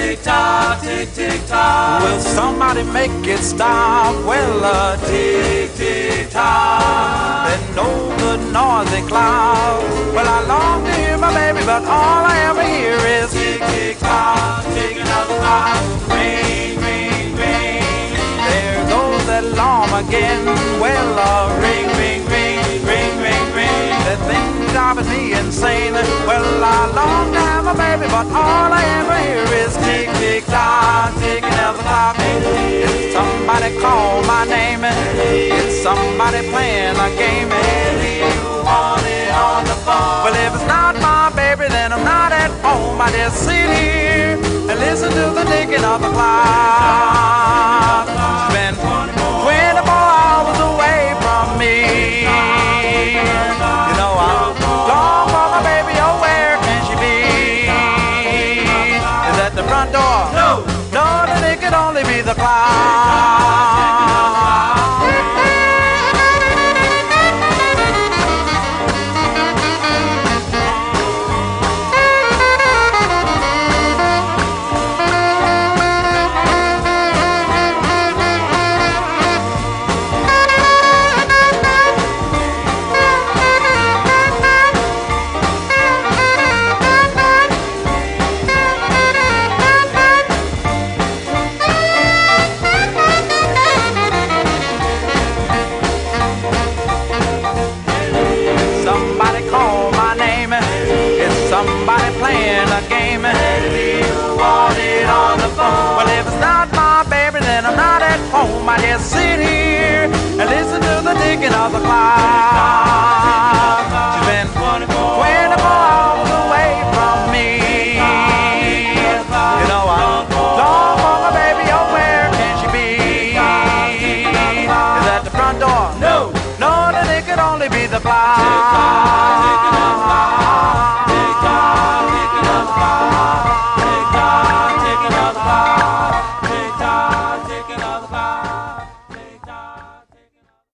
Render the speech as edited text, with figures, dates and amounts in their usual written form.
tick-tock, tick-tick-tock. Will somebody make it stop? Well, tick-tick-tock. Then no good noisy cloud. Well, I long to hear my baby, but all I ever hear is tick-tick-tock, tick another clock. Ring, ring, ring. There goes that alarm again. Well, ring, ring, ring, ring, ring, ring. That thing driving me insane. Well, I long to have a baby, but all I ever hear is tick, tick, tock, tick another clock. It's somebody call my name. It's somebody playing a game. You want it on the phone. Well, if it's not my baby, then I'm not at home. I just sit here and listen to the ticking of the clock. It's been 24 hours away from me. You know I'm long for my baby. Oh, where can she be? Is at the front door? No. No, then it could only be the clock. Somebody playing a game. You want it on the phone. Well, if it's not my baby, then I'm not at home. I just see